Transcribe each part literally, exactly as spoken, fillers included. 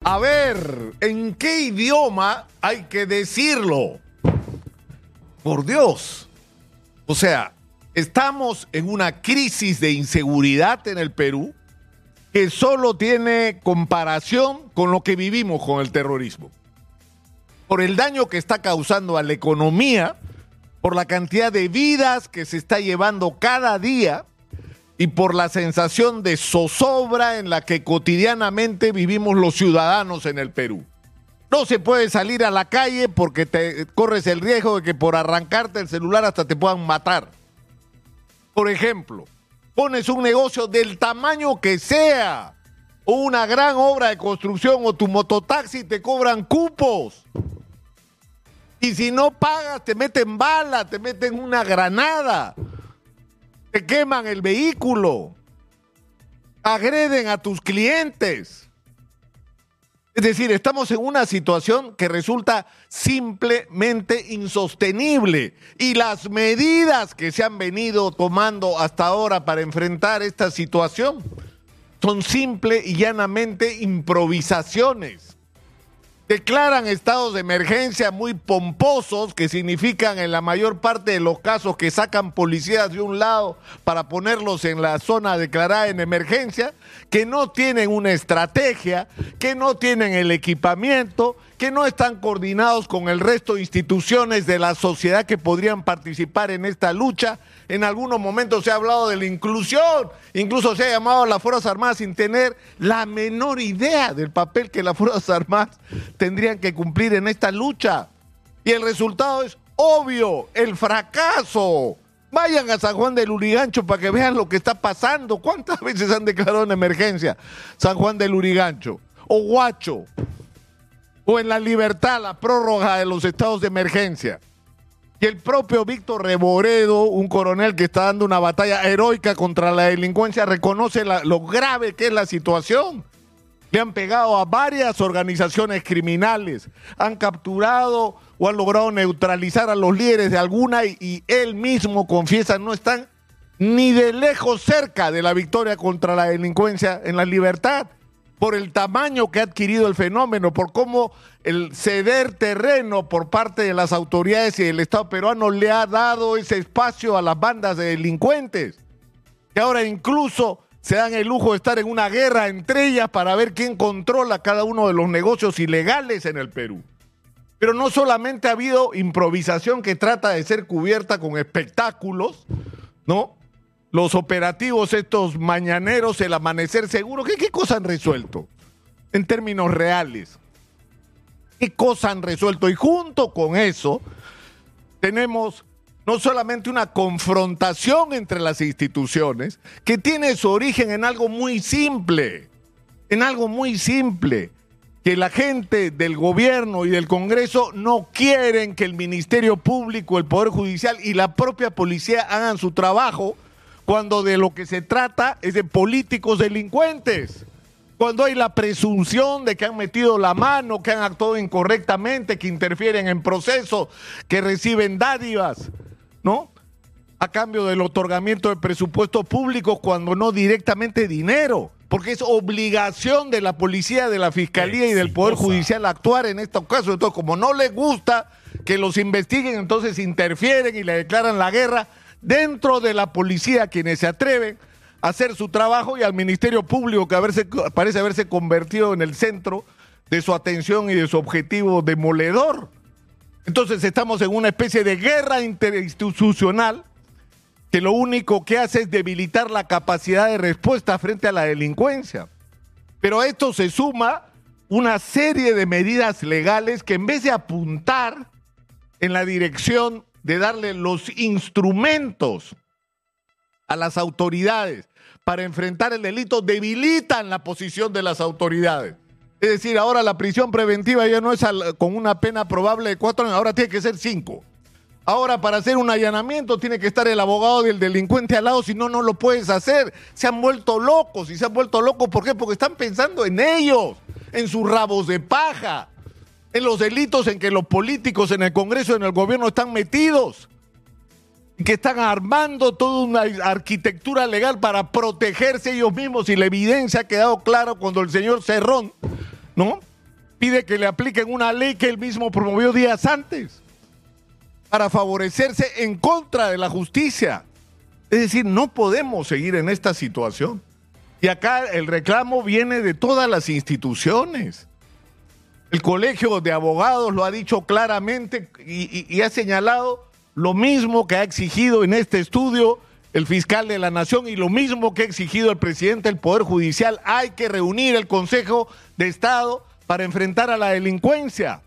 A ver, ¿en qué idioma hay que decirlo? Por Dios. O sea, estamos en una crisis de inseguridad en el Perú que solo tiene comparación con lo que vivimos con el terrorismo. Por el daño que está causando a la economía, por la cantidad de vidas que se está llevando cada día y por la sensación de zozobra en la que cotidianamente vivimos los ciudadanos en el Perú. No se puede salir a la calle porque te corres el riesgo de que por arrancarte el celular hasta te puedan matar. Por ejemplo, pones un negocio del tamaño que sea, o una gran obra de construcción o tu mototaxi, te cobran cupos. Y si no pagas, te meten bala, te meten una granada, te queman el vehículo, agreden a tus clientes. Es decir, estamos en una situación que resulta simplemente insostenible y las medidas que se han venido tomando hasta ahora para enfrentar esta situación son simple y llanamente improvisaciones. Declaran estados de emergencia muy pomposos que significan en la mayor parte de los casos que sacan policías de un lado para ponerlos en la zona declarada en emergencia, que no tienen una estrategia, que no tienen el equipamiento, que no están coordinados con el resto de instituciones de la sociedad que podrían participar en esta lucha. En algunos momentos se ha hablado de la inclusión, incluso se ha llamado a las Fuerzas Armadas sin tener la menor idea del papel que las Fuerzas Armadas tendrían que cumplir en esta lucha. Y el resultado es obvio, el fracaso. Vayan a San Juan del Lurigancho para que vean lo que está pasando. ¿Cuántas veces han declarado en emergencia San Juan del Lurigancho? O Huacho. O en La Libertad, la prórroga de los estados de emergencia. Y el propio Víctor Reboredo, un coronel que está dando una batalla heroica contra la delincuencia, reconoce la, lo grave que es la situación. Le han pegado a varias organizaciones criminales, han capturado o han logrado neutralizar a los líderes de alguna y, y él mismo confiesa no están ni de lejos cerca de la victoria contra la delincuencia en La Libertad, por el tamaño que ha adquirido el fenómeno, por cómo el ceder terreno por parte de las autoridades y del Estado peruano le ha dado ese espacio a las bandas de delincuentes, que ahora incluso se dan el lujo de estar en una guerra entre ellas para ver quién controla cada uno de los negocios ilegales en el Perú. Pero no solamente ha habido improvisación que trata de ser cubierta con espectáculos, ¿no? Los operativos estos mañaneros, el amanecer seguro, ¿qué, qué cosa han resuelto? En términos reales. ¿Qué cosa han resuelto? Y junto con eso, tenemos no solamente una confrontación entre las instituciones, que tiene su origen en algo muy simple, en algo muy simple, que la gente del gobierno y del Congreso no quieren que el Ministerio Público, el Poder Judicial y la propia policía hagan su trabajo, cuando de lo que se trata es de políticos delincuentes, cuando hay la presunción de que han metido la mano, que han actuado incorrectamente, que interfieren en procesos, que reciben dádivas, ¿no? A cambio del otorgamiento de presupuestos públicos, cuando no directamente dinero, porque es obligación de la policía, de la fiscalía y del Poder Judicial actuar en estos casos. Entonces, como no les gusta que los investiguen, entonces interfieren y le declaran la guerra dentro de la policía, quienes se atreven a hacer su trabajo, y al Ministerio Público, que haberse, parece haberse convertido en el centro de su atención y de su objetivo demoledor. Entonces estamos en una especie de guerra interinstitucional que lo único que hace es debilitar la capacidad de respuesta frente a la delincuencia. Pero a esto se suma una serie de medidas legales que, en vez de apuntar en la dirección de darle los instrumentos a las autoridades para enfrentar el delito, debilitan la posición de las autoridades. Es decir, ahora la prisión preventiva ya no es al, con una pena probable de cuatro años, ahora tiene que ser cinco. Ahora, para hacer un allanamiento tiene que estar el abogado del delincuente al lado, si no, no lo puedes hacer. Se han vuelto locos, y se han vuelto locos, ¿por qué? Porque están pensando en ellos, en sus rabos de paja, en los delitos en que los políticos en el Congreso y en el gobierno están metidos, y que están armando toda una arquitectura legal para protegerse ellos mismos, y la evidencia ha quedado clara cuando el señor Cerrón, ¿no?, pide que le apliquen una ley que él mismo promovió días antes para favorecerse en contra de la justicia. Es decir, no podemos seguir en esta situación. Y acá el reclamo viene de todas las instituciones. El Colegio de Abogados lo ha dicho claramente y, y, y ha señalado lo mismo que ha exigido en este estudio el fiscal de la Nación y lo mismo que ha exigido el presidente del Poder Judicial. Hay que reunir el Consejo de Estado para enfrentar a la delincuencia.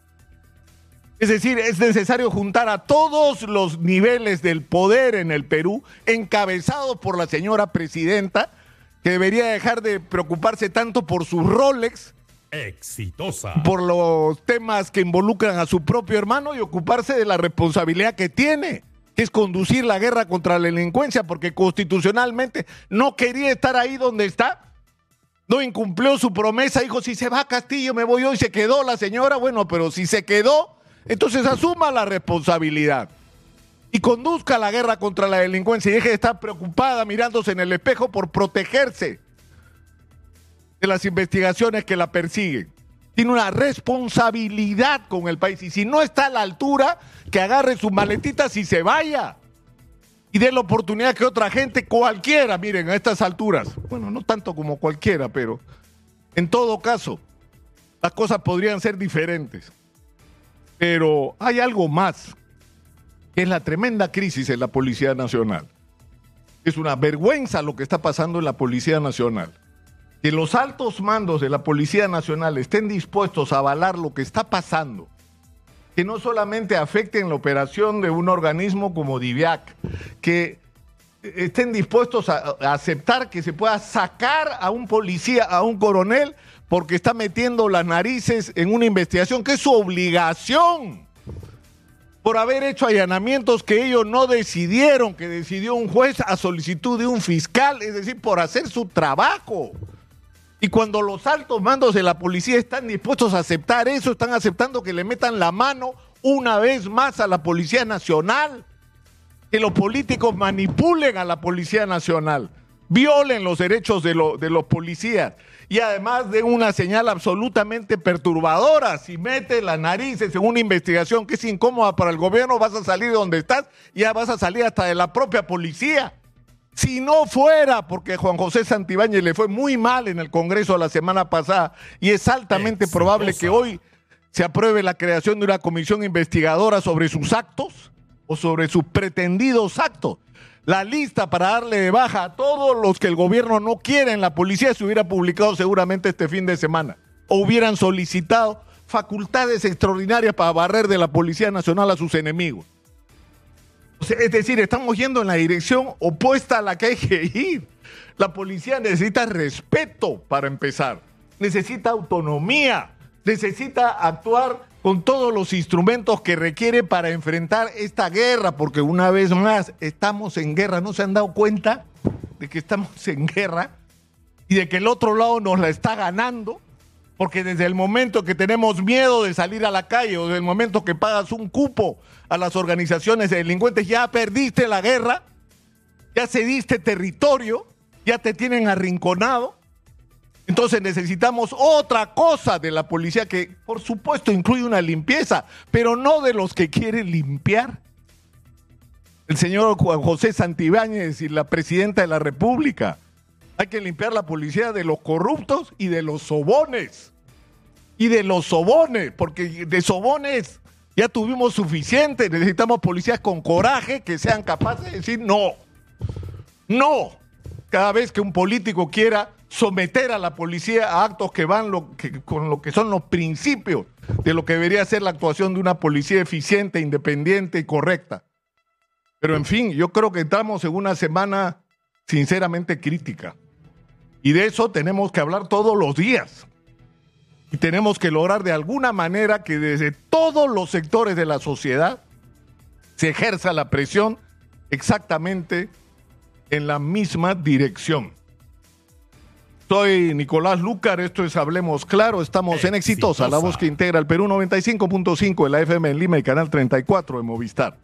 Es decir, es necesario juntar a todos los niveles del poder en el Perú, encabezados por la señora presidenta, que debería dejar de preocuparse tanto por sus Rolex, exitosa, por los temas que involucran a su propio hermano y ocuparse de la responsabilidad que tiene, que es conducir la guerra contra la delincuencia, porque constitucionalmente no quería estar ahí donde está, no incumplió su promesa, dijo, si se va a Castillo me voy yo, y se quedó la señora. Bueno, pero si se quedó, entonces asuma la responsabilidad y conduzca la guerra contra la delincuencia y deje de estar preocupada mirándose en el espejo por protegerse de las investigaciones que la persiguen. Tiene una responsabilidad con el país y si no está a la altura, que agarre sus maletitas y se vaya y dé la oportunidad que otra gente, cualquiera, miren, a estas alturas, bueno, no tanto como cualquiera, pero en todo caso, las cosas podrían ser diferentes. Pero hay algo más, que es la tremenda crisis en la Policía Nacional. Es una vergüenza lo que está pasando en la Policía Nacional. Que los altos mandos de la Policía Nacional estén dispuestos a avalar lo que está pasando, que no solamente afecten la operación de un organismo como DIVIAC, que estén dispuestos a, a aceptar que se pueda sacar a un policía, a un coronel, porque está metiendo las narices en una investigación que es su obligación, por haber hecho allanamientos que ellos no decidieron, que decidió un juez a solicitud de un fiscal, es decir, por hacer su trabajo. Y cuando los altos mandos de la policía están dispuestos a aceptar eso, están aceptando que le metan la mano una vez más a la Policía Nacional, que los políticos manipulen a la Policía Nacional, violen los derechos de, lo, de los policías y además den una señal absolutamente perturbadora. Si metes las narices en una investigación que es incómoda para el gobierno, vas a salir de donde estás y ya vas a salir hasta de la propia policía. Si no fuera porque a Juan José Santibáñez le fue muy mal en el Congreso la semana pasada y es altamente Exitosa. probable que hoy se apruebe la creación de una comisión investigadora sobre sus actos o sobre sus pretendidos actos. La lista para darle de baja a todos los que el gobierno no quiere en la policía se hubiera publicado seguramente este fin de semana o hubieran solicitado facultades extraordinarias para barrer de la Policía Nacional a sus enemigos. O sea, es decir, estamos yendo en la dirección opuesta a la que hay que ir. La policía necesita respeto para empezar, necesita autonomía, necesita actuar con todos los instrumentos que requiere para enfrentar esta guerra, porque una vez más estamos en guerra. ¿No se han dado cuenta de que estamos en guerra y de que el otro lado nos la está ganando? Porque desde el momento que tenemos miedo de salir a la calle o desde el momento que pagas un cupo a las organizaciones de delincuentes, ya perdiste la guerra, ya cediste territorio, ya te tienen arrinconado. Entonces necesitamos otra cosa de la policía que, por supuesto, incluye una limpieza, pero no de los que quieren limpiar. El señor Juan José Santibáñez y la presidenta de la República. Hay que limpiar la policía de los corruptos y de los sobones. Y de los sobones, porque de sobones ya tuvimos suficiente. Necesitamos policías con coraje que sean capaces de decir no. No. Cada vez que un político quiera someter a la policía a actos que van lo que, con lo que son los principios de lo que debería ser la actuación de una policía eficiente, independiente y correcta. Pero en fin, yo creo que estamos en una semana sinceramente crítica. Y de eso tenemos que hablar todos los días. Y tenemos que lograr de alguna manera que desde todos los sectores de la sociedad se ejerza la presión exactamente en la misma dirección. Soy Nicolás Lucar, esto es Hablemos Claro, estamos Exitosa, en Exitosa, la voz que integra el Perú, noventa y cinco punto cinco de la F M en Lima y Canal treinta y cuatro de Movistar.